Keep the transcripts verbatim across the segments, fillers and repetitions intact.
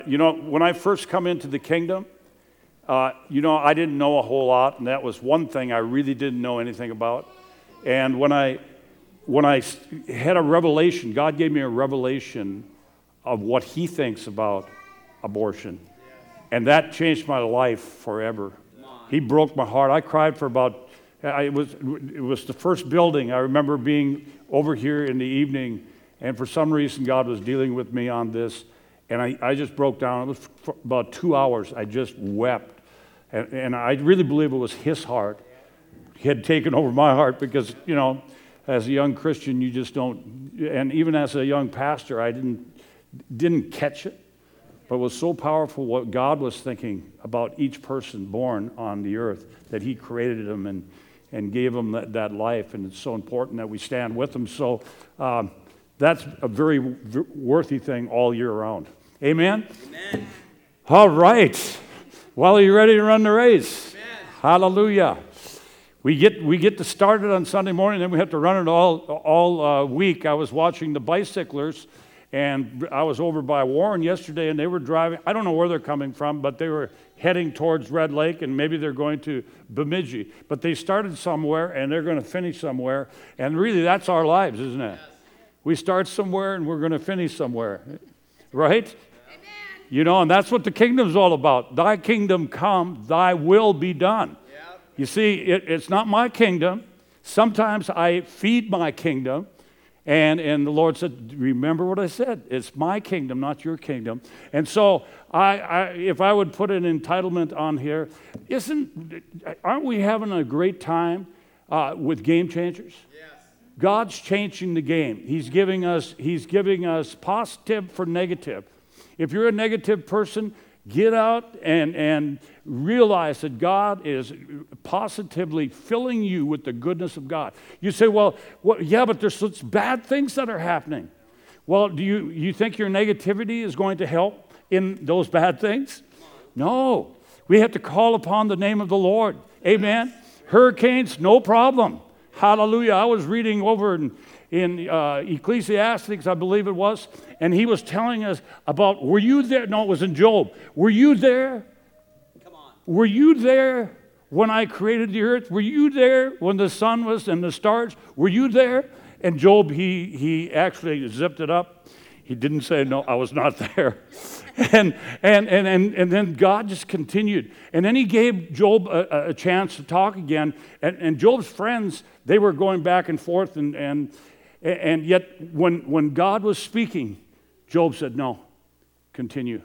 You know, when I first come into the kingdom, uh, you know, I didn't know a whole lot, and that was one thing I really didn't know anything about. And when I when I had a revelation, God gave me a revelation of what He thinks about abortion, and that changed my life forever. He broke my heart. I cried for about. I, it was it was the first building. I remember being over here in the evening, and for some reason, God was dealing with me on this. And I, I just broke down. It was for about two hours. I just wept. And, and I really believe it was His heart. He had taken over my heart because, you know, as a young Christian, you just don't, and even as a young pastor, I didn't didn't catch it. But it was so powerful what God was thinking about each person born on the earth, that He created them and, and gave them that, that life. And it's so important that we stand with them. So um, that's a very v- worthy thing all year round. Amen? Amen. All right. Well, are you ready to run the race? Amen. Hallelujah. We get we get to start it on Sunday morning, then we have to run it all all uh, week. I was watching the bicyclers, and I was over by Warren yesterday, and they were driving. I don't know where they're coming from, but they were heading towards Red Lake, and maybe they're going to Bemidji. But they started somewhere, and they're going to finish somewhere. And really, that's our lives, isn't it? Yes. We start somewhere, and we're going to finish somewhere. Right? You know, and that's what the kingdom's all about. Thy kingdom come, thy will be done. Yep. You see, it, it's not my kingdom. Sometimes I feed my kingdom, and, and the Lord said, remember what I said. It's my kingdom, not your kingdom. And so I, I if I would put an entitlement on here, isn't, aren't we having a great time uh, with Game Changers? Yes. God's changing the game. He's giving us, he's giving us positive for negative. If you're a negative person, get out and, and realize that God is positively filling you with the goodness of God. You say, well, what, yeah, but there's such bad things that are happening. Well, do you, you think your negativity is going to help in those bad things? No. We have to call upon the name of the Lord. Amen? Hurricanes, no problem. Hallelujah. I was reading over in in uh, Ecclesiastes, I believe it was, and he was telling us about, were you there? No, it was in Job. Were you there? Come on. Were you there when I created the earth? Were you there when the sun was and the stars? Were you there? And Job, he he actually zipped it up. He didn't say, no, I was not there. and, and, and, and, and then God just continued. And then he gave Job a, a chance to talk again. And, and Job's friends, they were going back and forth, and and And yet, when, when God was speaking, Job said, no, continue.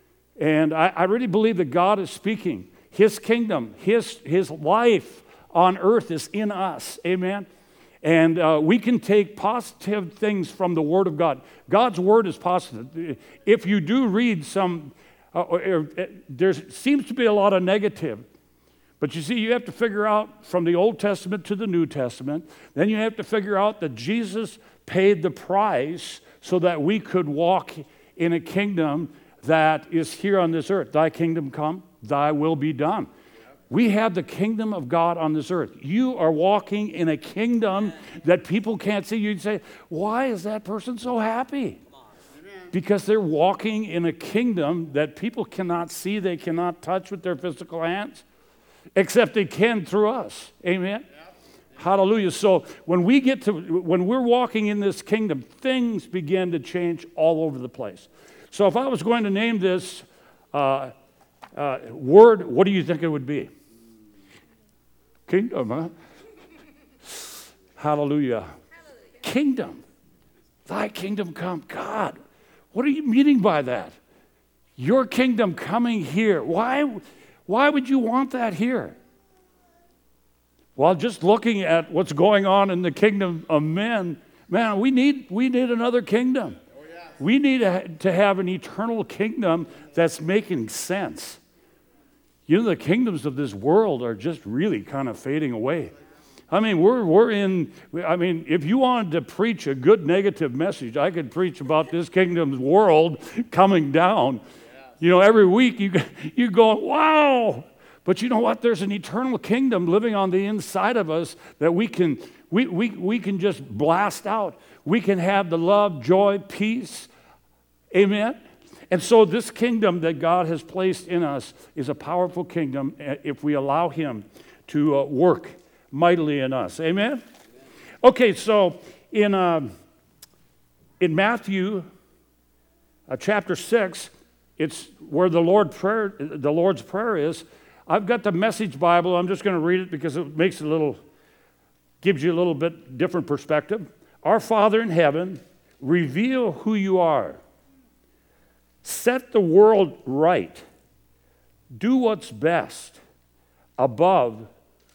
And I, I really believe that God is speaking. His kingdom, His, his life on earth is in us. Amen? And uh, we can take positive things from the Word of God. God's Word is positive. If you do read some, uh, or, uh, there seems to be a lot of negative. But you see, you have to figure out from the Old Testament to the New Testament, then you have to figure out that Jesus paid the price so that we could walk in a kingdom that is here on this earth. Thy kingdom come, thy will be done. We have the kingdom of God on this earth. You are walking in a kingdom that people can't see. You'd say, why is that person so happy? Because they're walking in a kingdom that people cannot see, they cannot touch with their physical hands. Except they can through us. Amen? Yep. Hallelujah. So when we get to, when we're walking in this kingdom, things begin to change all over the place. So if I was going to name this uh, uh, word, what do you think it would be? Kingdom, huh? Hallelujah. Hallelujah. Kingdom. Thy kingdom come. God, what are you meaning by that? Your kingdom coming here. Why? Why would you want that here? Well, just looking at what's going on in the kingdom of men, man, we need we need another kingdom. Oh, yeah. We need to, to have an eternal kingdom that's making sense. You know, the kingdoms of this world are just really kind of fading away. I mean, we're we're in, I mean, if you wanted to preach a good negative message, I could preach about this kingdom's world coming down. You know, every week you you go, wow. But you know what? There's an eternal kingdom living on the inside of us that we can we we we can just blast out. We can have the love, joy, peace. Amen. And so this kingdom that God has placed in us is a powerful kingdom if we allow him to uh, work mightily in us. Amen? Amen. Okay, so in, uh, in Matthew uh, chapter six, it's where the, Lord prayer, the Lord's Prayer is. I've got the Message Bible. I'm just going to read it because it makes it a little, gives you a little bit different perspective. Our Father in heaven, reveal who you are. Set the world right. Do what's best. Above,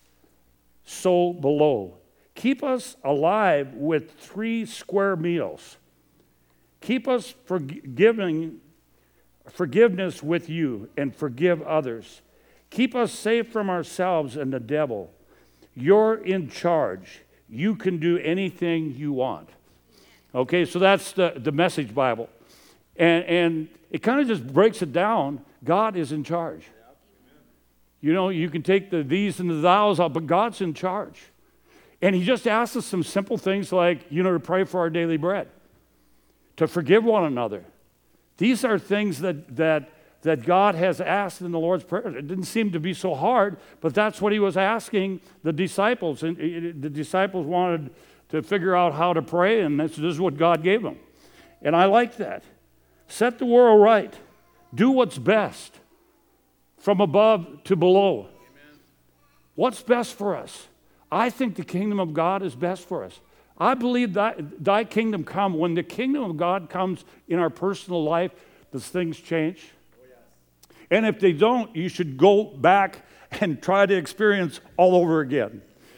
so below. Keep us alive with three square meals. Keep us forgiving, forgiveness with you and forgive others. Keep us safe from ourselves and the devil. You're in charge. You can do anything you want. Okay, so that's the, the Message Bible. And, and it kind of just breaks it down. God is in charge. You know, you can take the these and the thous out, but God's in charge. And he just asks us some simple things like, you know, to pray for our daily bread, to forgive one another. These are things that that that God has asked in the Lord's Prayer. It didn't seem to be so hard, but that's what he was asking the disciples. And the disciples wanted to figure out how to pray, and this, this is what God gave them. And I like that. Set the world right. Do what's best. From above to below. Amen. What's best for us? I think the kingdom of God is best for us. I believe that thy kingdom come. When the kingdom of God comes in our personal life, does things change? Oh, yes. And if they don't, you should go back and try to experience all over again.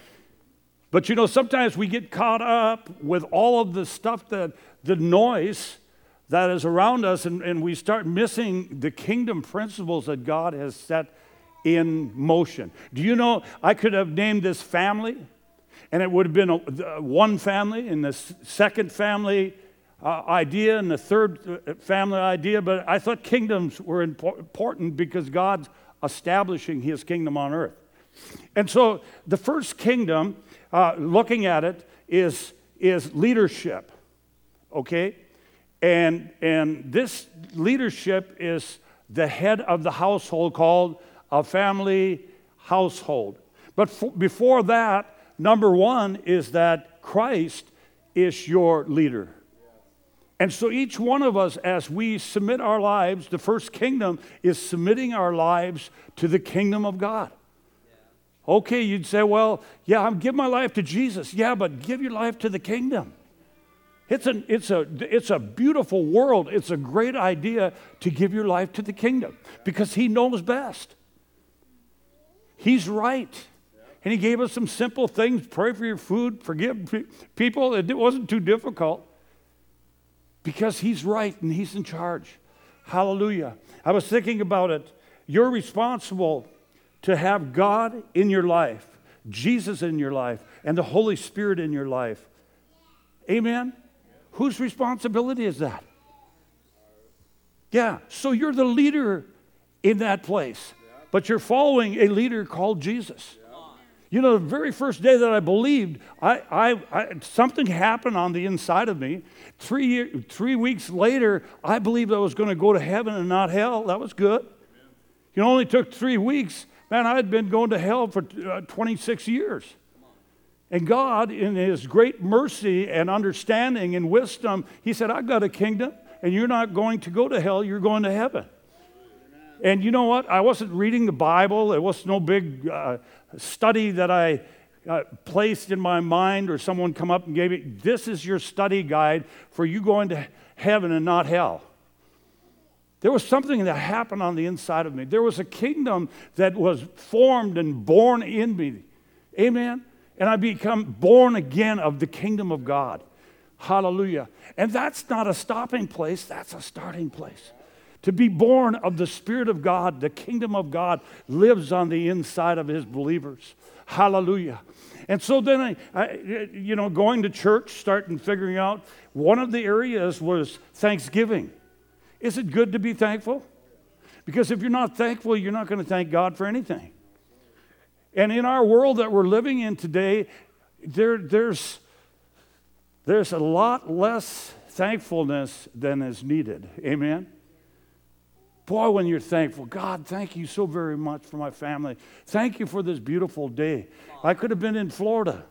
But you know, sometimes we get caught up with all of the stuff, that the noise that is around us, and, and we start missing the kingdom principles that God has set in motion. Do you know, I could have named this family, and it would have been a, one family, and the second family uh, idea, and the third family idea, but I thought kingdoms were important because God's establishing his kingdom on earth. And so the first kingdom, uh, looking at it, is, is leadership, okay? And, and this leadership is the head of the household, called a family household. But for, before that, number one is that Christ is your leader. And so each one of us, as we submit our lives, the first kingdom is submitting our lives to the kingdom of God. Okay, you'd say, well, yeah, I'm giving my life to Jesus. Yeah, but give your life to the kingdom. It's a, it's, a, it's a beautiful world. It's a great idea to give your life to the kingdom because he knows best. He's right. And he gave us some simple things. Pray for your food, forgive people. It wasn't too difficult because he's right and he's in charge. Hallelujah. I was thinking about it. You're responsible to have God in your life, Jesus in your life, and the Holy Spirit in your life. Amen? Whose responsibility is that? Yeah, so you're the leader in that place, but you're following a leader called Jesus. You know, the very first day that I believed, I, I, I, something happened on the inside of me. Three, year, three weeks later, I believed I was going to go to heaven and not hell. That was good. It only took three weeks. Man, I had been going to hell for uh, twenty-six years. And God, in his great mercy and understanding and wisdom, he said, I've got a kingdom, and you're not going to go to hell, you're going to heaven. Amen. And you know what? I wasn't reading the Bible. It was no big uh, study that I uh, placed in my mind or someone come up and gave me. This is your study guide for you going to heaven and not hell. There was something that happened on the inside of me. There was a kingdom that was formed and born in me. Amen? And I become born again of the kingdom of God. Hallelujah. And that's not a stopping place, that's a starting place. To be born of the Spirit of God, the kingdom of God lives on the inside of his believers. Hallelujah. And so then, I, I, you know, going to church, starting figuring out, one of the areas was Thanksgiving. Is it good to be thankful? Because if you're not thankful, you're not going to thank God for anything. And in our world that we're living in today, there, there's, there's a lot less thankfulness than is needed. Amen? Boy, when you're thankful, God, thank you so very much for my family. Thank you for this beautiful day. I could have been in Florida.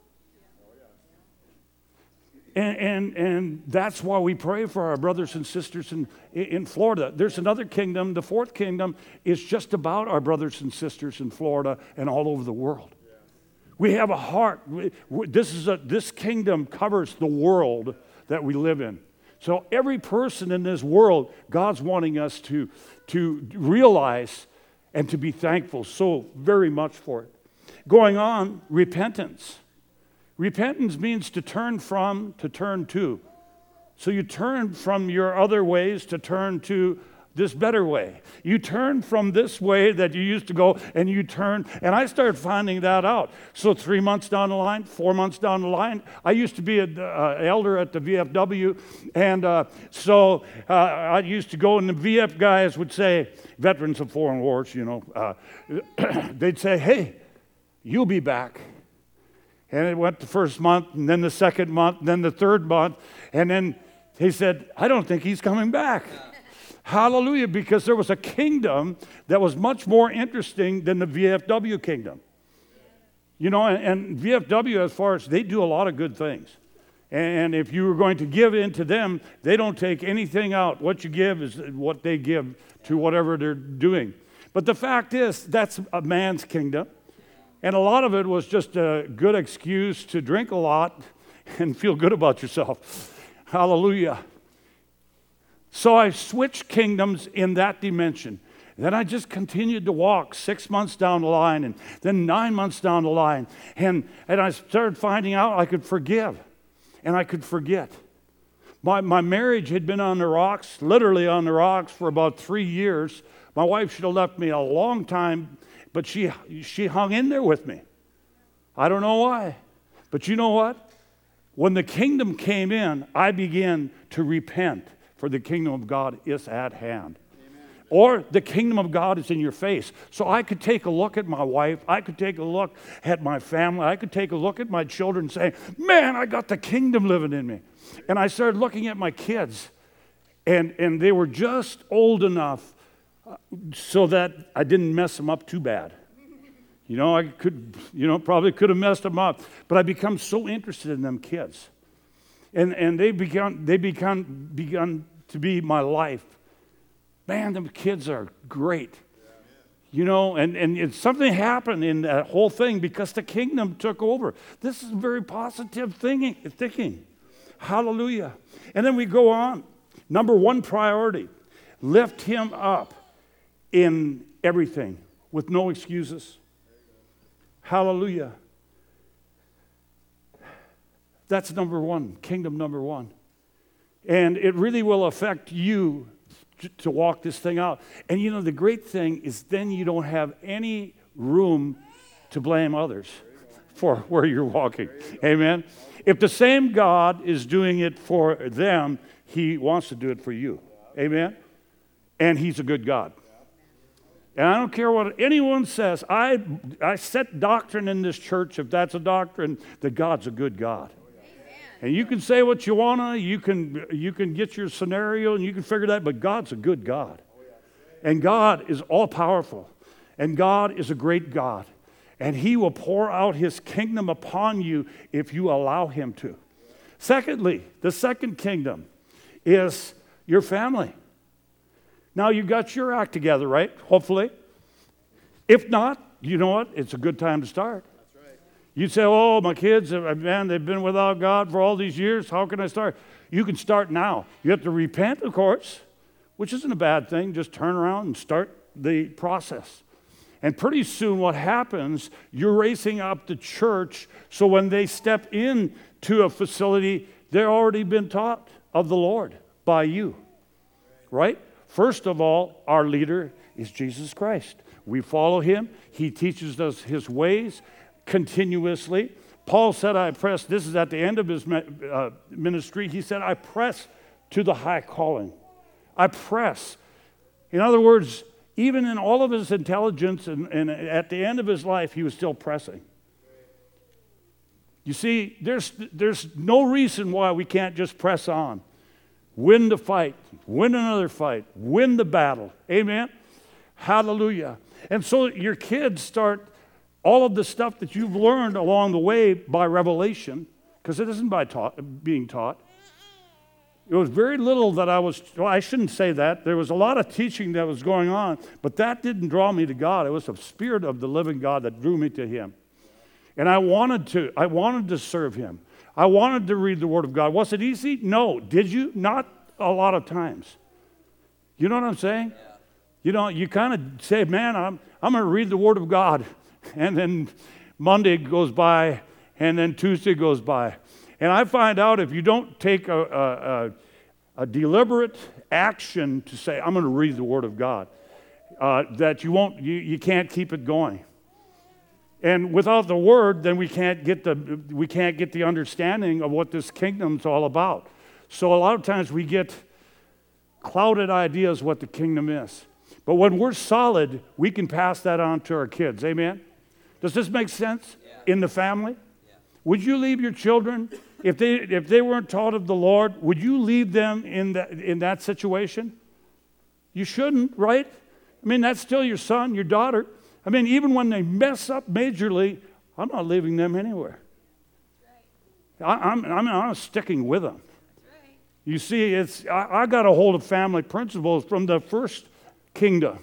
And, and, and that's why we pray for our brothers and sisters in, in Florida. There's another kingdom. The fourth kingdom is just about our brothers and sisters in Florida and all over the world. We have a heart. We, we, this, is a, this kingdom covers the world that we live in. So every person in this world, God's wanting us to, to realize and to be thankful so very much for it. Going on, repentance. Repentance means to turn from, to turn to. So you turn from your other ways to turn to this better way. You turn from this way that you used to go, and you turn, and I started finding that out. So three months down the line, four months down the line, I used to be an uh, elder at the V F W, and uh, so uh, I used to go, and the V F guys would say, veterans of foreign wars, you know, uh, they'd say, hey, you'll be back. And it went the first month, and then the second month, and then the third month. And then he said, I don't think he's coming back. Hallelujah, because there was a kingdom that was much more interesting than the V F W kingdom. You know, and, and V F W, as far as, they do a lot of good things. And if you were going to give into them, they don't take anything out. What you give is what they give to whatever they're doing. But the fact is, that's a man's kingdom. And a lot of it was just a good excuse to drink a lot and feel good about yourself. Hallelujah. So I switched kingdoms in that dimension. Then I just continued to walk six months down the line, and then nine months down the line. And, and I started finding out I could forgive and I could forget. My, my marriage had been on the rocks, literally on the rocks, for about three years. My wife should have left me a long time, but she, she hung in there with me. I don't know why. But you know what? When the kingdom came in, I began to repent, for the kingdom of God is at hand. Amen. Or the kingdom of God is in your face. So I could take a look at my wife. I could take a look at my family. I could take a look at my children and say, man, I got the kingdom living in me. And I started looking at my kids, and, and they were just old enough so that I didn't mess them up too bad. You know, I could, you know, probably could have messed them up, but I become so interested in them kids. And and they begun they become begun to be my life. Man, them kids are great. You know, and, and it's something happened in that whole thing because the kingdom took over. This is very positive thinking, thinking. Hallelujah. And then we go on. Number one priority, lift him up in everything with no excuses. Hallelujah. That's number one, kingdom number one. And it really will affect you to walk this thing out. And you know, the great thing is then you don't have any room to blame others for where you're walking. Amen? If the same God is doing it for them, he wants to do it for you. Amen? And he's a good God. And I don't care what anyone says. I, I set doctrine in this church, if that's a doctrine, that God's a good God. And you can say what you want to, you can, you can get your scenario and you can figure that, but God's a good God. And God is all-powerful. And God is a great God. And he will pour out his kingdom upon you if you allow him to. Secondly, the second kingdom is your family. Now, you got your act together, right? Hopefully. If not, you know what? It's a good time to start. That's right. You say, oh, my kids, man, they've been without God for all these years. How can I start? You can start now. You have to repent, of course, which isn't a bad thing. Just turn around and start the process. And pretty soon what happens, you're raising up the church, so when they step into a facility, they've already been taught of the Lord by you, right? First of all, our leader is Jesus Christ. We follow him. He teaches us his ways continuously. Paul said, I press, this is at the end of his uh, ministry, he said, I press to the high calling. I press. In other words, even in all of his intelligence and, and at the end of his life, he was still pressing. You see, there's, there's no reason why we can't just press on. win the fight, win another fight, win the battle. Amen? Hallelujah. And so your kids start all of the stuff that you've learned along the way by revelation, because it isn't by taught, being taught. It was very little that I was, well, I shouldn't say that. There was a lot of teaching that was going on, but that didn't draw me to God. It was the Spirit of the living God that drew me to Him. And I wanted to, I wanted to serve Him. I wanted to read the Word of God. Was it easy? No. Did you? Not a lot of times. You know what I'm saying? Yeah. You know, you kind of say, man, I'm, I'm going to read the Word of God. And then Monday goes by, and then Tuesday goes by. And I find out if you don't take a, a, a, a deliberate action to say, I'm going to read the Word of God, uh, that you won't, you, you can't keep it going. And without the Word, then we can't get the we can't get the understanding of what this kingdom's all about. So a lot of times we get clouded ideas what the kingdom is. But when we're solid, we can pass that on to our kids. Amen? Does this make sense? Yeah. In the family? Yeah. Would you leave your children, if they if they weren't taught of the Lord, would you leave them in that in that situation? You shouldn't, right? I mean, that's still your son, your daughter. I mean, even when they mess up majorly, I'm not leaving them anywhere. Right. I, I'm, I'm, I'm sticking with them. Right. You see, it's I, I got a hold of family principles from the first kingdom.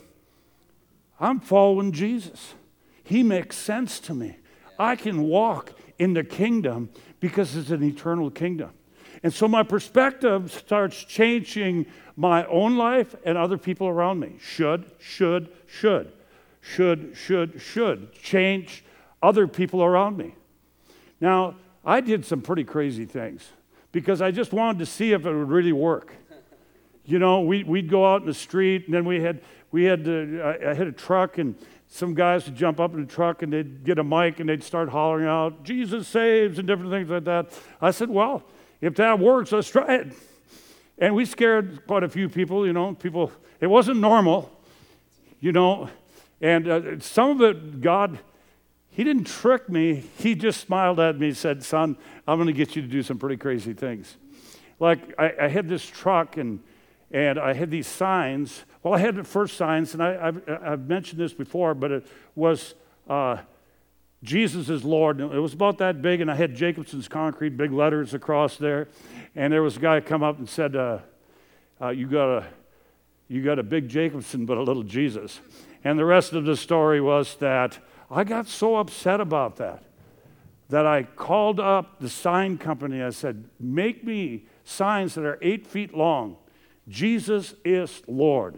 I'm following Jesus. He makes sense to me. Yeah. I can walk in the kingdom because it's an eternal kingdom. And so my perspective starts changing my own life and other people around me. Should, should, should. Should, should, should change other people around me. Now, I did some pretty crazy things because I just wanted to see if it would really work. You know, we, we'd go out in the street, and then we had, we had to, I, I had a truck, and some guys would jump up in the truck, and they'd get a mic, and they'd start hollering out, Jesus saves, and different things like that. I said, well, if that works, let's try it. And we scared quite a few people, you know, people, it wasn't normal, you know. And uh, some of it, God, He didn't trick me. He just smiled at me and said, son, I'm going to get you to do some pretty crazy things. Like, I, I had this truck, and and I had these signs. Well, I had the first signs, and I, I've, I've mentioned this before, but it was uh, Jesus is Lord. And it was about that big, and I had Jacobson's Concrete, big letters across there. And there was a guy come up and said, uh, uh, you got a you got a big Jacobson, but a little Jesus. And the rest of the story was that I got so upset about that, that I called up the sign company. I said, make me signs that are eight feet long. Jesus is Lord.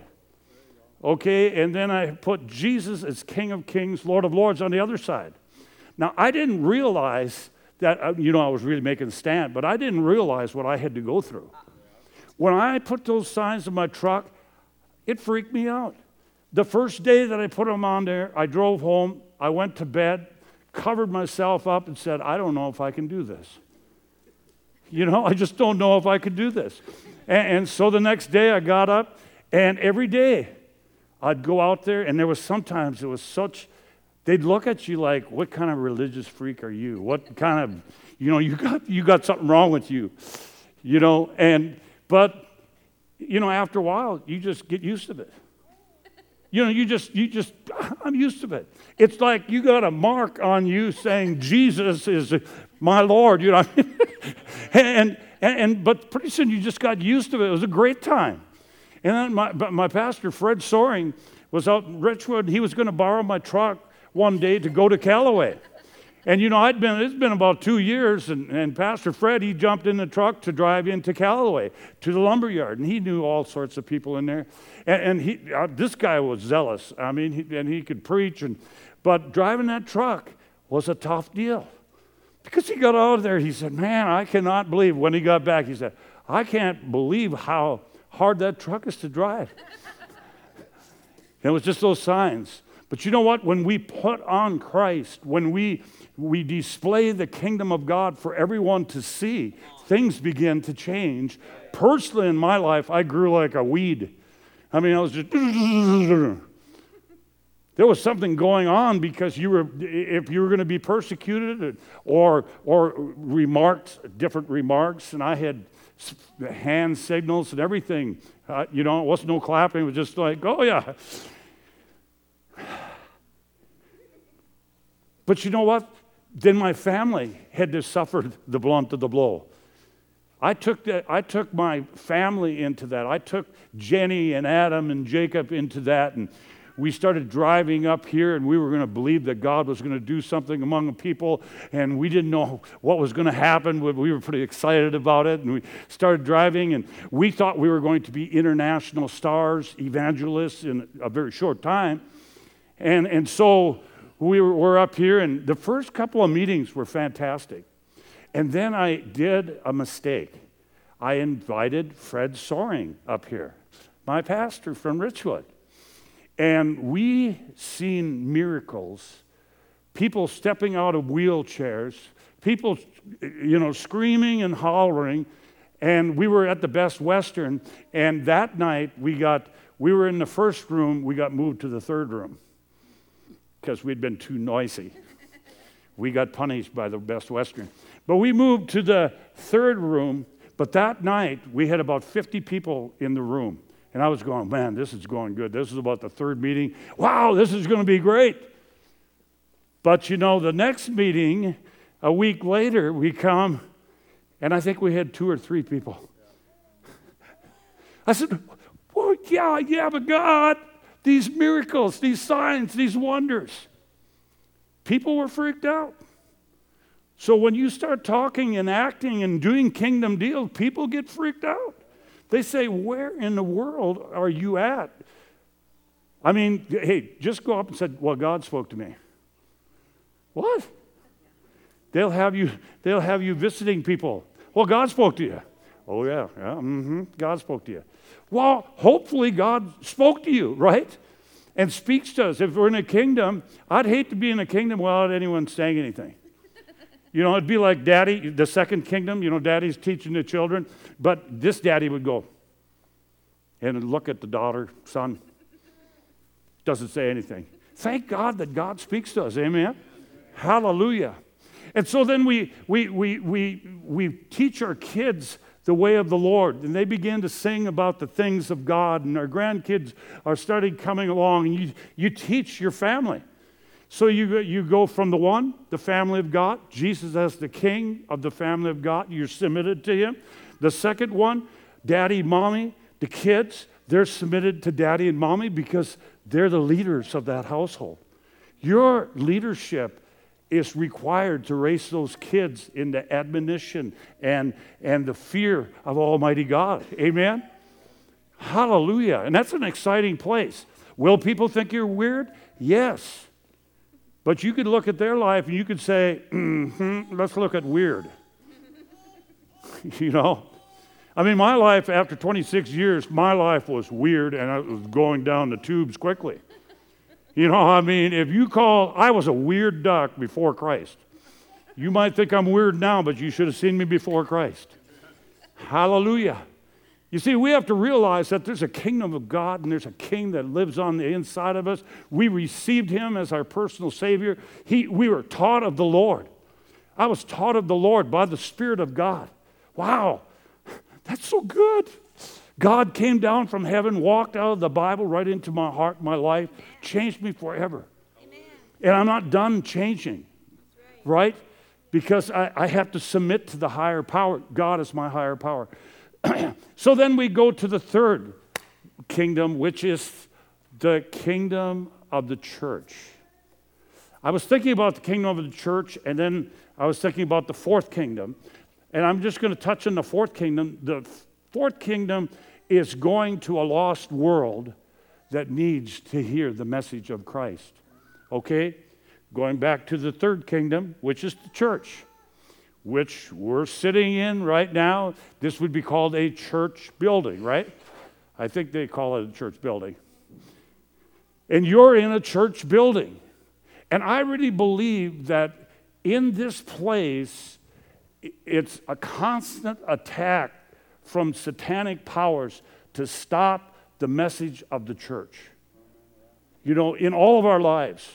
Okay, and then I put Jesus as King of Kings, Lord of Lords on the other side. Now, I didn't realize that, uh, you know, I was really making a stand, but I didn't realize what I had to go through. When I put those signs in my truck, it freaked me out. The first day that I put them on there, I drove home, I went to bed, covered myself up and said, I don't know if I can do this. You know, I just don't know if I could do this. And, and so the next day I got up, and every day I'd go out there, and there was sometimes it was such, they'd look at you like, what kind of religious freak are you? What kind of, you know, you got you got something wrong with you. You know, and, but, you know, after a while, you just get used to it. You know, you just, you just, I'm used to it. It's like you got a mark on you saying Jesus is my Lord, you know. and, and, and, but pretty soon you just got used to it. It was a great time. And then my, my pastor, Fred Soaring, was out in Richwood. He was going to borrow my truck one day to go to Callaway. And, you know, I'd been, it's been about two years, and, and Pastor Fred, he jumped in the truck to drive into Callaway, to the lumber yard, and he knew all sorts of people in there. And, and he, uh, this guy was zealous. I mean, he, and he could preach, and but driving that truck was a tough deal. Because he got out of there, he said, man, I cannot believe, when he got back, he said, I can't believe how hard that truck is to drive. And it was just those signs. But you know what? When we put on Christ, when we we display the kingdom of God for everyone to see, things begin to change. Personally, in my life, I grew like a weed. I mean, I was just... There was something going on because you were, if you were going to be persecuted or or remarked different remarks, and I had hand signals and everything. Uh, you know, it wasn't no clapping. It was just like, oh, yeah. But you know what? Then my family had to suffer the blunt of the blow. I took that, I took my family into that. I took Jenny and Adam and Jacob into that, and we started driving up here, and we were going to believe that God was going to do something among the people, and we didn't know what was going to happen, but we were pretty excited about it, and we started driving, and we thought we were going to be international stars, evangelists in a very short time. And, and so we were, were up here, and the first couple of meetings were fantastic. And then I did a mistake. I invited Fred Soaring up here, my pastor from Richwood. And we seen miracles, people stepping out of wheelchairs, people, you know, screaming and hollering. And we were at the Best Western, and that night we got, we were in the first room, we got moved to the third room because we'd been too noisy. We got punished by the Best Western. But we moved to the third room, but that night we had about fifty people in the room. And I was going, man, this is going good. This is about the third meeting. Wow, this is going to be great. But you know, the next meeting, a week later, we come, and I think we had two or three people. I said, well, yeah, yeah, but God, these miracles, these signs, these wonders. People were freaked out. So when you start talking and acting and doing kingdom deals, people get freaked out. They say, where in the world are you at? I mean, hey, just go up and say, well, God spoke to me. What? They'll have you, they'll have you visiting people. Well, God spoke to you. Oh, yeah, yeah, mm-hmm. God spoke to you. Well, hopefully God spoke to you, right? And speaks to us. If we're in a kingdom, I'd hate to be in a kingdom without anyone saying anything. You know, it'd be like daddy, the second kingdom, you know, daddy's teaching the children, but this daddy would go and look at the daughter, son, doesn't say anything. Thank God that God speaks to us, amen? Hallelujah. And so then we, we, we, we, we teach our kids the way of the Lord, and they begin to sing about the things of God, and our grandkids are starting coming along, and you, you teach your family. So you, you go from the one, the family of God, Jesus as the king of the family of God, you're submitted to him. The second one, daddy, mommy, the kids, they're submitted to daddy and mommy because they're the leaders of that household. Your leadership is required to raise those kids in the admonition and, and the fear of Almighty God. Amen? Hallelujah. And that's an exciting place. Will people think you're weird? Yes. But you could look at their life and you could say, mm-hmm, let's look at weird. You know? I mean, my life, after twenty-six years, my life was weird and I was going down the tubes quickly. You know, I mean, if you call, I was a weird duck before Christ. You might think I'm weird now, but you should have seen me before Christ. Hallelujah. You see, we have to realize that there's a kingdom of God and there's a king that lives on the inside of us. We received him as our personal Savior. He, we were taught of the Lord. I was taught of the Lord by the Spirit of God. Wow, that's so good. God came down from heaven, walked out of the Bible right into my heart, my life, changed me forever. Amen. And I'm not done changing, right. right? Because I, I have to submit to the higher power. God is my higher power. So then we go to the third kingdom, which is the kingdom of the church. I was thinking about the kingdom of the church, and then I was thinking about the fourth kingdom. And I'm just going to touch on the fourth kingdom. The fourth kingdom is going to a lost world that needs to hear the message of Christ. Okay? Going back to the third kingdom, which is the church, which we're sitting in right now. This would be called a church building, right? I think they call it a church building. And you're in a church building. And I really believe that in this place, it's a constant attack from satanic powers to stop the message of the church. You know, in all of our lives.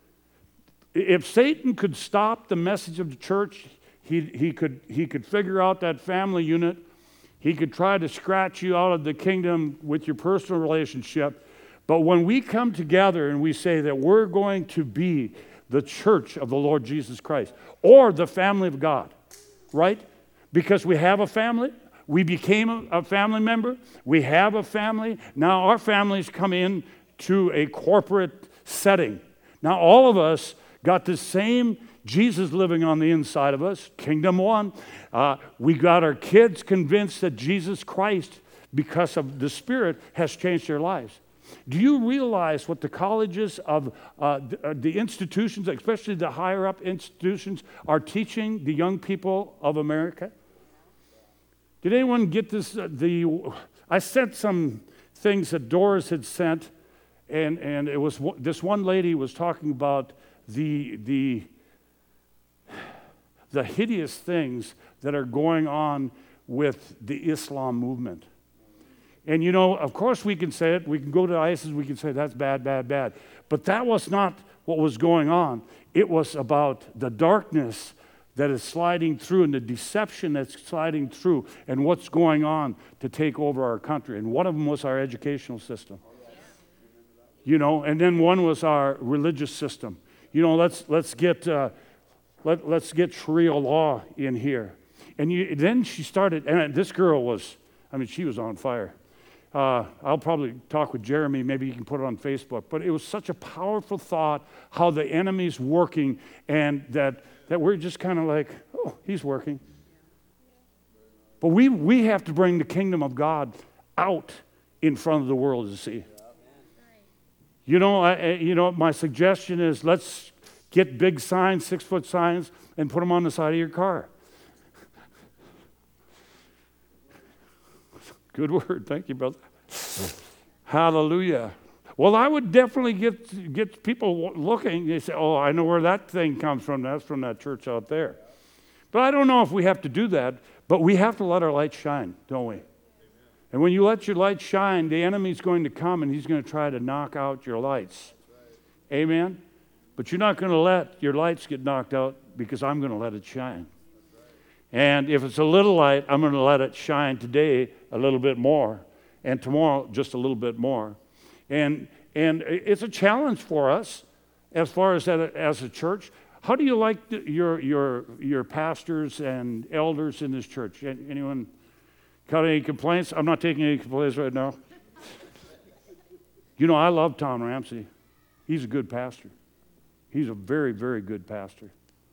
If Satan could stop the message of the church, He, he, could, he could figure out that family unit. He could try to scratch you out of the kingdom with your personal relationship. But when we come together and we say that we're going to be the church of the Lord Jesus Christ, or the family of God, right? Because we have a family, we became a, a family member, we have a family. Now our families come in to a corporate setting. Now all of us got the same Jesus living on the inside of us, Kingdom One. Uh, we got our kids convinced that Jesus Christ, because of the Spirit, has changed their lives. Do you realize what the colleges of uh, the, uh, the institutions, especially the higher up institutions, are teaching the young people of America? Did anyone get this? Uh, the I sent some things that Doris had sent, and, and it was this one lady was talking about the the the hideous things that are going on with the Islam movement. And you know, of course we can say it, we can go to ISIS, we can say that's bad, bad, bad. But that was not what was going on. It was about the darkness that is sliding through and the deception that's sliding through and what's going on to take over our country. And one of them was our educational system. You know, and then one was our religious system. You know, let's let's get uh, let let's get Sharia law in here. And you, then she started, and this girl was, I mean, she was on fire. Uh, I'll probably talk with Jeremy, maybe you can put it on Facebook. But it was such a powerful thought how the enemy's working, and that, that we're just kind of like, oh, he's working. But we, we have to bring the kingdom of God out in front of the world to see. You know, I, you know, my suggestion is let's get big signs, six-foot signs, and put them on the side of your car. Good word. Thank you, brother. Hallelujah. Well, I would definitely get get people looking. They say, oh, I know where that thing comes from. That's from that church out there. But I don't know if we have to do that. But we have to let our light shine, don't we? And when you let your light shine, the enemy's going to come and he's going to try to knock out your lights. Amen? But you're not going to let your lights get knocked out, because I'm going to let it shine. And if it's a little light, I'm going to let it shine today a little bit more, and tomorrow just a little bit more. And and it's a challenge for us as far as that, as a church. How do you like the, your your your pastors and elders in this church? Anyone got any complaints? I'm not taking any complaints right now. You know, I love Tom Ramsey. He's a good pastor. He's a very, very good pastor.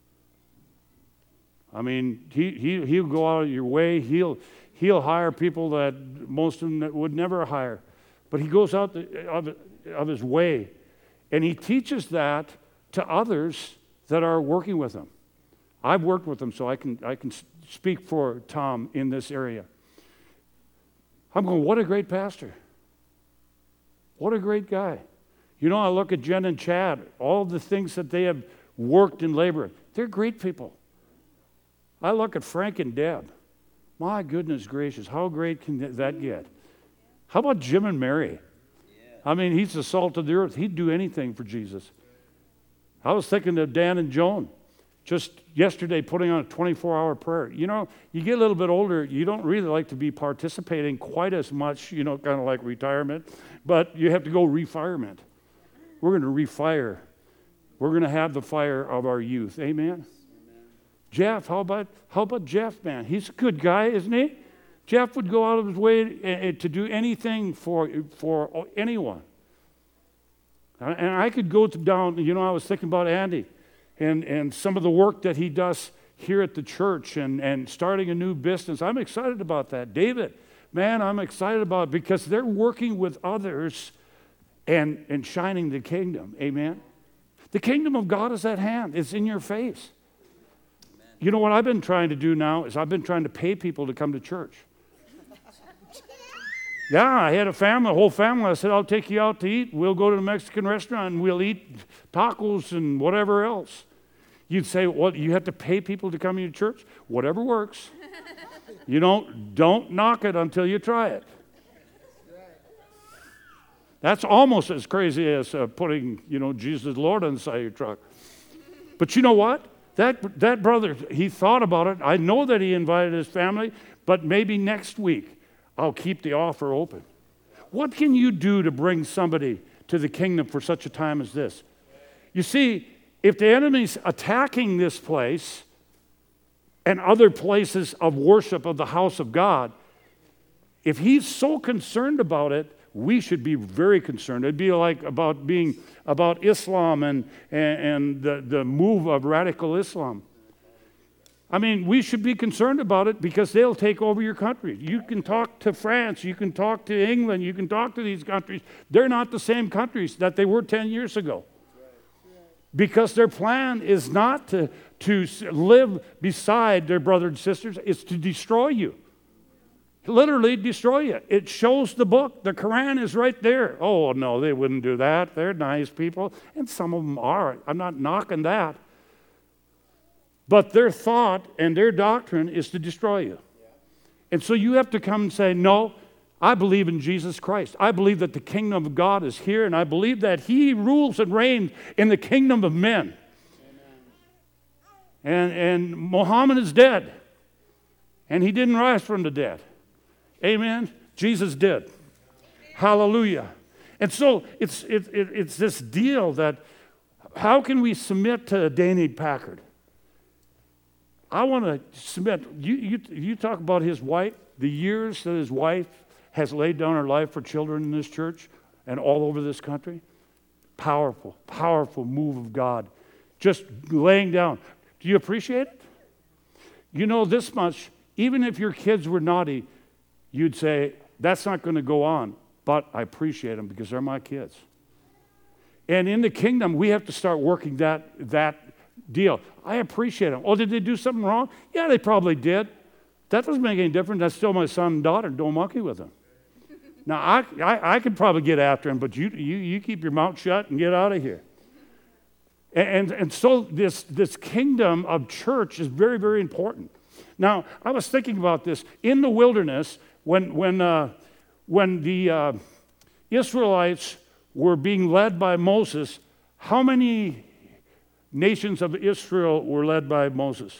I mean, he, he, he'll go out of your way. He'll, he'll hire people that most of them would never hire. But he goes out the, of, of his way. And he teaches that to others that are working with him. I've worked with him, so I can, I can speak for Tom in this area. I'm going, what a great pastor. What a great guy. You know, I look at Jen and Chad, all the things that they have worked and labored. They're great people. I look at Frank and Deb. My goodness gracious, how great can that get? How about Jim and Mary? I mean, he's the salt of the earth. He'd do anything for Jesus. I was thinking of Dan and Joan just yesterday putting on a twenty-four hour prayer. You know, you get a little bit older, you don't really like to be participating quite as much, you know, kind of like retirement, but you have to go refirement. We're going to refire. We're going to have the fire of our youth. Amen? Amen. Jeff, how about how about Jeff, man? He's a good guy, isn't he? Jeff would go out of his way to do anything for, for anyone. And I could go down, you know, I was thinking about Andy and, and some of the work that he does here at the church and, and starting a new business. I'm excited about that. David, man, I'm excited about it because they're working with others and, and shining the kingdom. Amen? The kingdom of God is at hand. It's in your face. Amen. You know what I've been trying to do now is I've been trying to pay people to come to church. Yeah, I had a family, a whole family. I said, I'll take you out to eat. We'll go to the Mexican restaurant and we'll eat tacos and whatever else. You'd say, well, you have to pay people to come to your church? Whatever works. You know, don't knock it until you try it. That's almost as crazy as uh, putting, you know, Jesus Lord on the side of your truck. But you know what? That that brother, he thought about it. I know that he invited his family, but maybe next week I'll keep the offer open. What can you do to bring somebody to the kingdom for such a time as this? You see, if the enemy's attacking this place and other places of worship of the house of God, if he's so concerned about it, we should be very concerned. It'd be like about being about Islam and, and, and the, the move of radical Islam. I mean, we should be concerned about it because they'll take over your country. You can talk to France, you can talk to England, you can talk to these countries. They're not the same countries that they were ten years ago. Because their plan is not to, to live beside their brothers and sisters, it's to destroy you. Literally destroy you. It shows the book. The Quran is right there. Oh, no, they wouldn't do that. They're nice people. And some of them are. I'm not knocking that. But their thought and their doctrine is to destroy you. And so you have to come and say, no, I believe in Jesus Christ. I believe that the kingdom of God is here, and I believe that he rules and reigns in the kingdom of men. And, and Muhammad is dead, and he didn't rise from the dead. Amen? Jesus did. Hallelujah. And so it's, it, it, it's this deal that how can we submit to Danny Packard? I want to submit. You, you, you talk about his wife, the years that his wife has laid down her life for children in this church and all over this country. Powerful, powerful move of God. Just laying down. Do you appreciate it? You know this much, even if your kids were naughty, you'd say, that's not going to go on, but I appreciate them because they're my kids. And in the kingdom, we have to start working that, that deal. I appreciate them. Oh, did they do something wrong? Yeah, they probably did. That doesn't make any difference. That's still my son and daughter. Don't monkey with them. Now, I, I, I could probably get after him, but you, you, you keep your mouth shut and get out of here. And, and, and so this, this kingdom of church is very, very important. Now, I was thinking about this. In the wilderness, when, when, uh, when the uh, Israelites were being led by Moses, how many nations of Israel were led by Moses?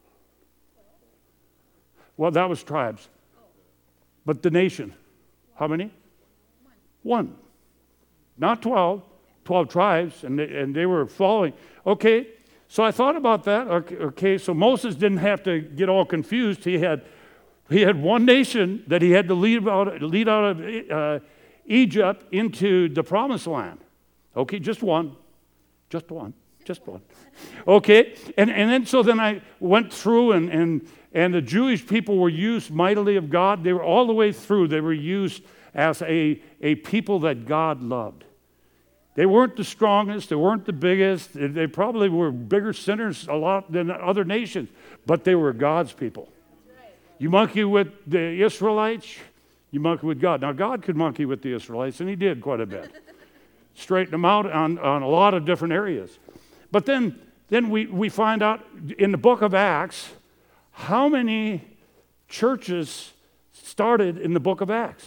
Well, that was tribes. But the nation, how many? One. Not twelve. twelve tribes, and they, and they were following. Okay, so I thought about that. Okay, okay, so Moses didn't have to get all confused. He had he had one nation that he had to lead out, lead out of uh, Egypt into the promised land. Okay, just one. Just one. Just one. Okay, and, and then so then I went through and, and, and the Jewish people were used mightily of God. They were all the way through. They were used as a, a people that God loved. They weren't the strongest. They weren't the biggest. They, they probably were bigger sinners a lot than other nations, but they were God's people. You monkey with the Israelites, you monkey with God. Now, God could monkey with the Israelites, and he did quite a bit. Straighten them out on, on a lot of different areas. But then, then we, we find out in the book of Acts, how many churches started in the book of Acts?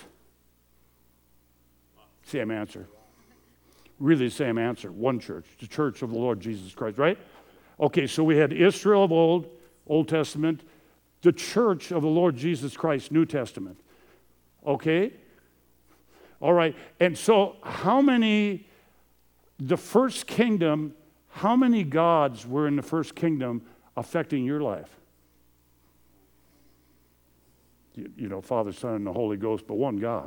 Same answer. Really the same answer. One church, the church of the Lord Jesus Christ, right? Okay, so we had Israel of old, Old Testament, the church of the Lord Jesus Christ, New Testament. Okay? All right, and so how many, the first kingdom, how many gods were in the first kingdom affecting your life? You, you know, Father, Son, and the Holy Ghost, but one God.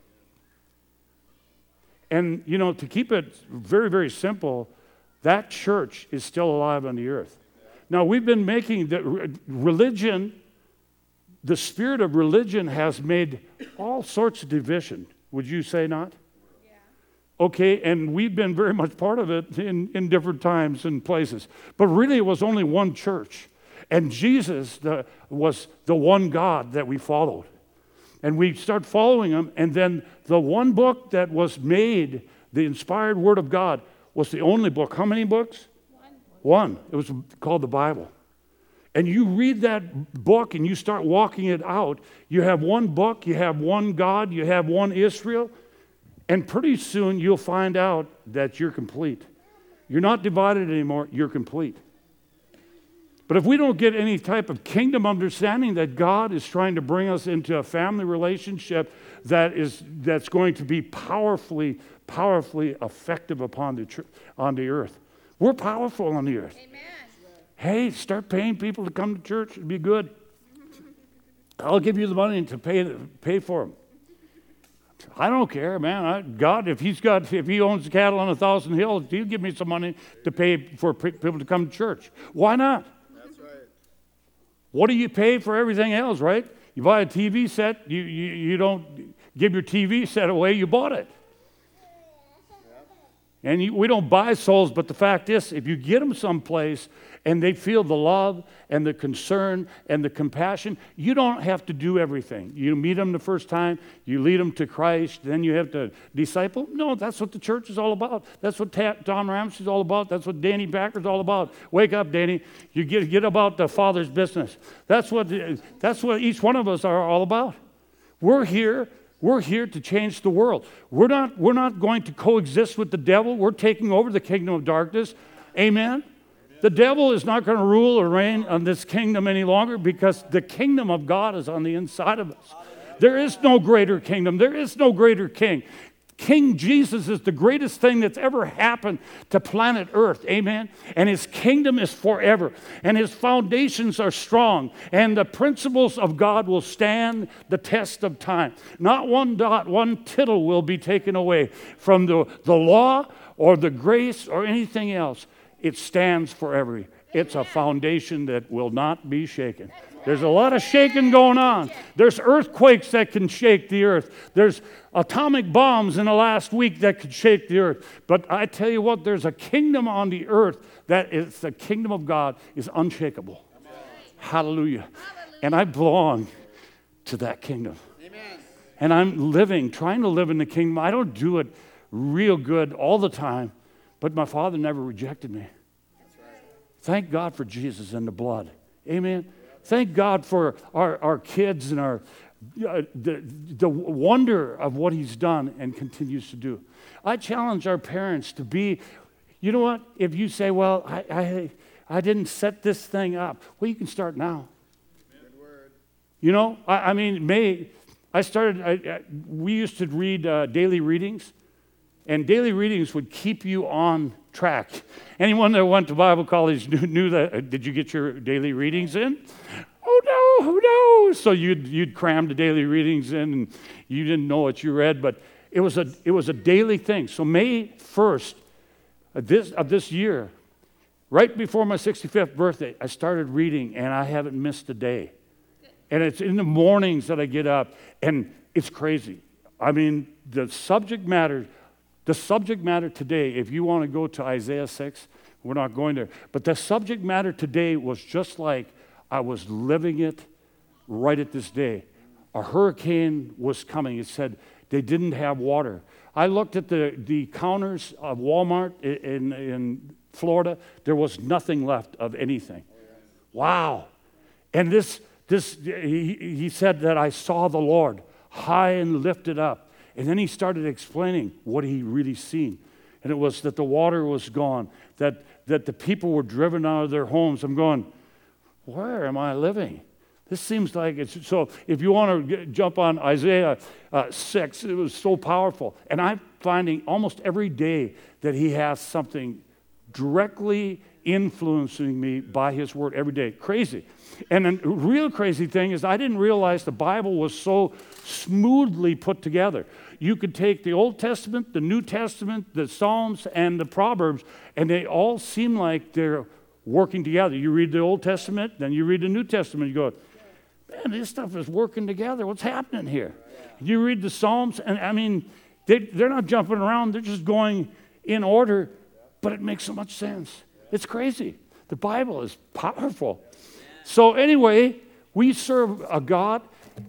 And, you know, to keep it very, very simple, that church is still alive on the earth. Now, we've been making the religion, the spirit of religion has made all sorts of division. Would you say not? Yeah. Okay, and we've been very much part of it in, in different times and places. But really, it was only one church. And Jesus the, was the one God that we followed. And we start following him, and then the one book that was made, the inspired Word of God, was the only book. How many books? One. One. It was called the Bible. And you read that book and you start walking it out. You have one book, you have one God, you have one Israel, and pretty soon you'll find out that you're complete. You're not divided anymore, you're complete. But if we don't get any type of kingdom understanding that God is trying to bring us into a family relationship that is that's going to be powerfully, powerfully effective upon the tr- on the earth. We're powerful on the earth. Amen. Hey, start paying people to come to church. It'd be good. I'll give you the money to pay pay for them. I don't care, man. I, God, if he's got, if he owns cattle on a thousand hills, he'll give me some money to pay for p- people to come to church. Why not? That's right. What do you pay for everything else, right? You buy a T V set, you, you, you don't give your T V set away, you bought it. And you, we don't buy souls, but the fact is, if you get them someplace and they feel the love and the concern and the compassion, you don't have to do everything. You meet them the first time, you lead them to Christ, then you have to disciple. No, that's what the church is all about. That's what Ta- Tom Ramsey's all about. That's what Danny Backer's all about. Wake up, Danny. You get, get about the Father's business. That's what, that's what each one of us are all about. We're here. We're here to change the world. We're not, we're not going to coexist with the devil. We're taking over the kingdom of darkness. Amen? Amen. The devil is not going to rule or reign on this kingdom any longer because the kingdom of God is on the inside of us. There is no greater kingdom. There is no greater king. King Jesus is the greatest thing that's ever happened to planet Earth. Amen? And his kingdom is forever. And his foundations are strong. And the principles of God will stand the test of time. Not one dot, one tittle will be taken away from the, the law or the grace or anything else. It stands forever. It's a foundation that will not be shaken. There's a lot of shaking going on. There's earthquakes that can shake the earth. There's atomic bombs in the last week that could shake the earth. But I tell you what, there's a kingdom on the earth that is the kingdom of God is unshakable. Amen. Hallelujah. Hallelujah. And I belong to that kingdom. Amen. And I'm living, trying to live in the kingdom. I don't do it real good all the time, but my Father never rejected me. That's right. Thank God for Jesus and the blood. Amen. Thank God for our, our kids and our uh, the, the wonder of what he's done and continues to do. I challenge our parents to be, you know what, if you say, well, I I, I didn't set this thing up, well, you can start now. Good word. You know, I, I mean, May, I started, I, I, we used to read uh, daily readings, and daily readings would keep you on track. Anyone that went to Bible college knew, knew that. Uh, did you get your daily readings in? Oh no, oh no! So you'd you'd cram the daily readings in, and you didn't know what you read, but it was a it was a daily thing. So May first of this of this year, right before my sixty-fifth birthday, I started reading, and I haven't missed a day. And it's in the mornings that I get up, and it's crazy. I mean, the subject matter. The subject matter today, if you want to go to Isaiah six, we're not going there, but the subject matter today was just like I was living it right at this day. A hurricane was coming. It said they didn't have water. I looked at the, the counters of Walmart in, in Florida. There was nothing left of anything. Wow. And this, this he, he said that I saw the Lord high and lifted up. And then he started explaining what he really seen. And it was that the water was gone, that, that the people were driven out of their homes. I'm going, where am I living? This seems like it's, so if you want to get, jump on Isaiah uh, six, it was so powerful. And I'm finding almost every day that he has something directly influencing me by his word every day. Crazy. And the real crazy thing is I didn't realize the Bible was so smoothly put together. You could take the Old Testament, the New Testament, the Psalms, and the Proverbs, and they all seem like they're working together. You read the Old Testament, then you read the New Testament, you go, man, this stuff is working together. What's happening here? You read the Psalms, and I mean, they, they're not jumping around. They're just going in order, but it makes so much sense. It's crazy. The Bible is powerful. So anyway, we serve a God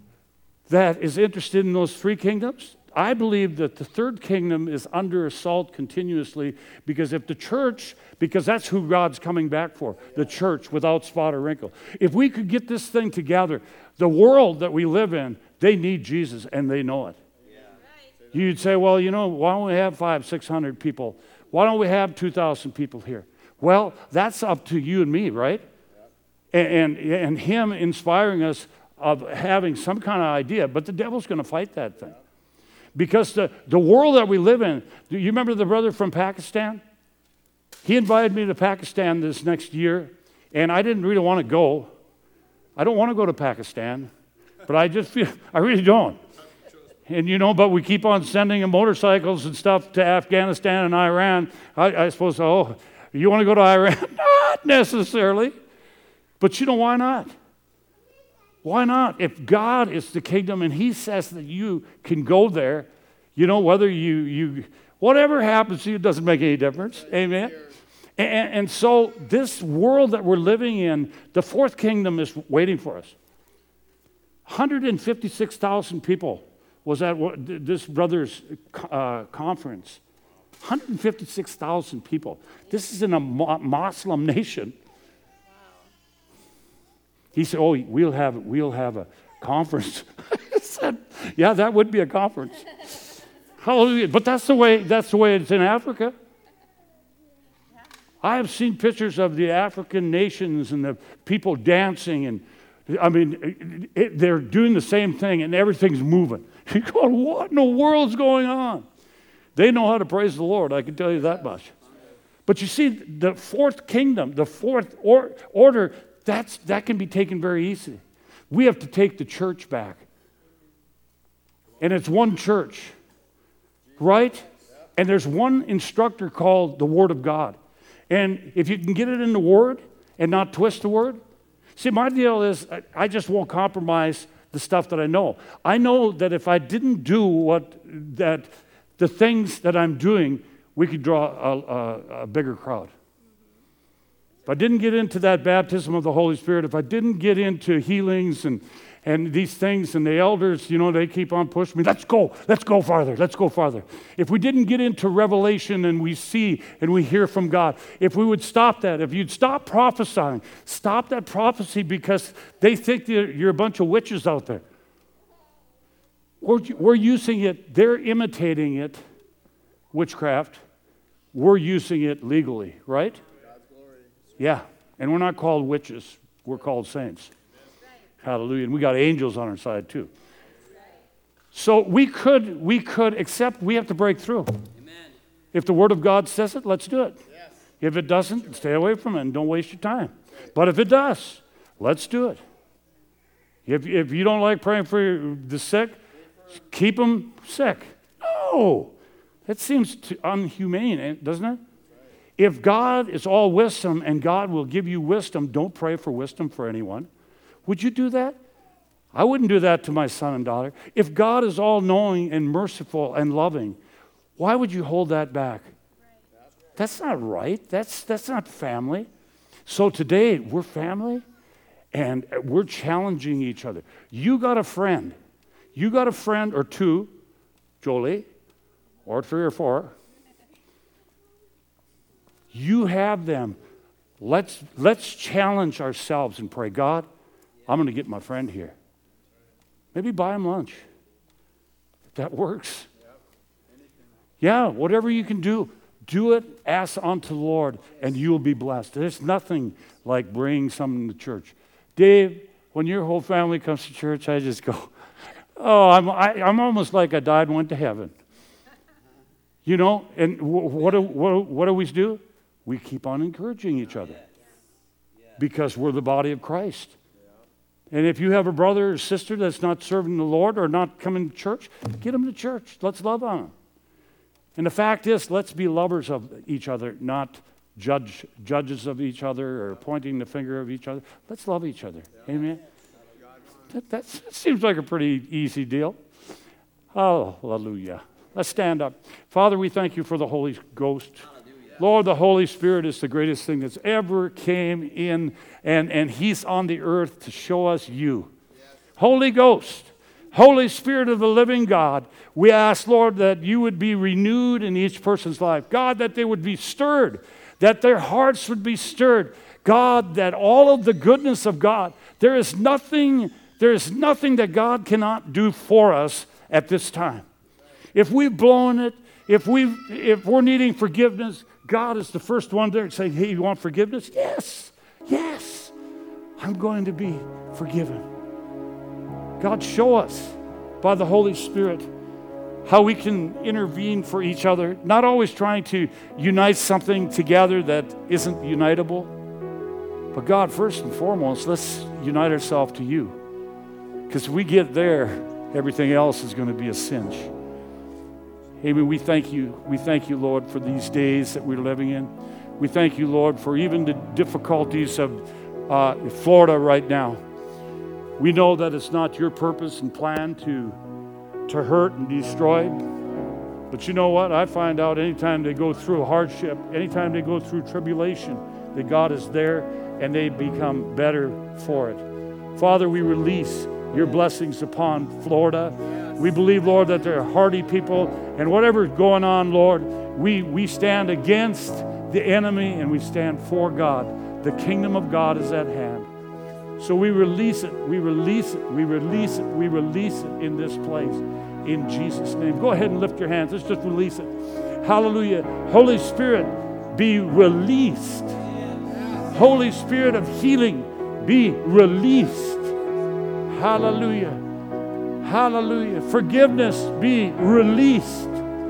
that is interested in those three kingdoms. I believe that the third kingdom is under assault continuously because if the church, because that's who God's coming back for, the church without spot or wrinkle. If we could get this thing together, the world that we live in, they need Jesus and they know it. Yeah. You'd say, well, you know, why don't we have five, six hundred people? Why don't we have two thousand people here? Well, that's up to you and me, right? and, and, and him inspiring us of having some kind of idea. But the devil's going to fight that thing. Because the, the world that we live in, do you remember the brother from Pakistan? He invited me to Pakistan this next year, and I didn't really want to go. I don't want to go to Pakistan, but I just feel, I really don't. And you know, but we keep on sending motorcycles and stuff to Afghanistan and Iran. I, I suppose, oh, you want to go to Iran? Not necessarily. But you know, why not? Why not? If God is the kingdom and he says that you can go there, you know, whether you, you whatever happens to you, it doesn't make any difference. Amen? And, and so this world that we're living in, the fourth kingdom is waiting for us. one hundred fifty-six thousand people was at this brother's uh, conference. one hundred fifty-six thousand people. This is in a Muslim nation. He said, oh, we'll have, we'll have a conference. I said, yeah, that would be a conference. Hallelujah. But that's the way, that's the way it's in Africa. I have seen pictures of the African nations and the people dancing, and I mean, it, it, they're doing the same thing and everything's moving. You're going, what in the world's going on? They know how to praise the Lord, I can tell you that much. But you see, the fourth kingdom, the fourth or, order, that's, that can be taken very easily. We have to take the church back. And it's one church, right? And there's one instructor called the Word of God. And if you can get it in the Word and not twist the Word. See, my deal is I just won't compromise the stuff that I know. I know that if I didn't do what, that the things that I'm doing, we could draw a, a, a bigger crowd. If I didn't get into that baptism of the Holy Spirit, if I didn't get into healings and, and these things, and the elders, you know, they keep on pushing me, let's go, let's go farther, let's go farther. If we didn't get into revelation and we see and we hear from God, if we would stop that, if you'd stop prophesying, stop that prophecy because they think that you're a bunch of witches out there. We're, we're using it, they're imitating it, witchcraft. We're using it legally, right? Yeah, and we're not called witches. We're called saints. Hallelujah. And we got angels on our side too. So we could, we could, except we have to break through. Amen. If the Word of God says it, let's do it. Yes. If it doesn't, stay away from it and don't waste your time. But if it does, let's do it. If, if you don't like praying for the sick, keep them sick. No, that seems too unhumane, doesn't it? If God is all wisdom and God will give you wisdom, don't pray for wisdom for anyone. Would you do that? I wouldn't do that to my son and daughter. If God is all knowing and merciful and loving, why would you hold that back? That's not right. That's, that's not family. So today, we're family and we're challenging each other. You got a friend. You got a friend or two, Jolie, or three or four. You have them. Let's, let's challenge ourselves and pray, God, I'm going to get my friend here. Maybe buy him lunch. If that works. Yeah, whatever you can do, do it, ask unto the Lord, and you will be blessed. There's nothing like bringing someone to church. Dave, when your whole family comes to church, I just go, oh, I'm, I, I'm almost like I died and went to heaven. You know, and what do, what, what do we do? We keep on encouraging each other because we're the body of Christ. And if you have a brother or sister that's not serving the Lord or not coming to church, get them to church. Let's love on them. And the fact is, let's be lovers of each other, not judge judges of each other or pointing the finger of each other. Let's love each other. Amen? That, that's, that seems like a pretty easy deal. Oh, hallelujah. Let's stand up. Father, we thank you for the Holy Ghost. Lord, the Holy Spirit is the greatest thing that's ever came in, and, and he's on the earth to show us you. Yes. Holy Ghost, Holy Spirit of the living God, we ask, Lord, that you would be renewed in each person's life. God, that they would be stirred, that their hearts would be stirred. God, that all of the goodness of God, there is nothing, there is nothing that God cannot do for us at this time. If we've blown it, if, we've, if we're needing forgiveness, God is the first one there saying, hey, you want forgiveness? Yes, yes. I'm going to be forgiven. God, show us by the Holy Spirit how we can intervene for each other, not always trying to unite something together that isn't unitable. But God, first and foremost, let's unite ourselves to you. Because if we get there, everything else is going to be a cinch. Amen. We thank you. We thank you, Lord, for these days that we're living in. We thank you, Lord, for even the difficulties of uh, Florida right now. We know that it's not your purpose and plan to, to hurt and destroy. But you know what? I find out anytime they go through hardship, anytime they go through tribulation, that God is there and they become better for it. Father, we release your blessings upon Florida. We believe, Lord, that they're hardy people, and whatever's going on, Lord, we, we stand against the enemy and we stand for God. The kingdom of God is at hand. So we release it, we release it, we release it, we release it in this place, in Jesus' name. Go ahead and lift your hands. Let's just release it. Hallelujah. Holy Spirit, be released. Holy Spirit of healing, be released. Hallelujah. Hallelujah. Forgiveness, be released.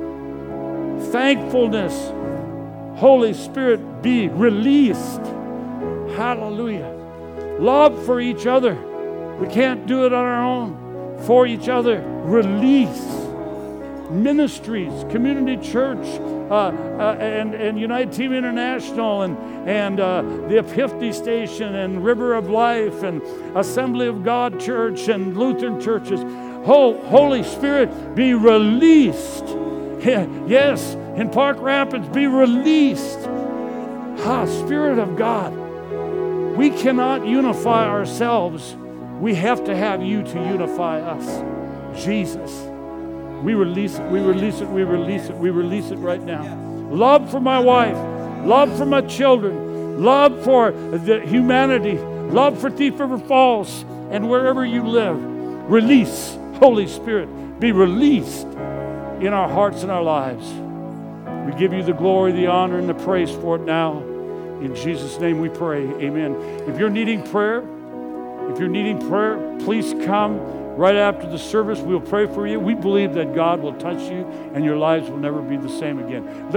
Thankfulness, Holy Spirit, be released. Hallelujah. Love for each other. We can't do it on our own. For each other, release. Ministries, community church, uh, uh, and, and United Team International, and, and uh, the Epiphany Station, and River of Life, and Assembly of God Church, and Lutheran churches. Oh, Holy Spirit, be released. Yes, in Park Rapids, be released. Ah, Spirit of God. We cannot unify ourselves. We have to have you to unify us. Jesus. We release it, we release it, we release it, we release it right now. Love for my wife, love for my children, love for the humanity, love for Thief River Falls, and wherever you live. Release, Holy Spirit, be released in our hearts and our lives. We give you the glory, the honor, and the praise for it now. In Jesus' name we pray, amen. If you're needing prayer, if you're needing prayer, please come right after the service. We'll pray for you. We believe that God will touch you and your lives will never be the same again.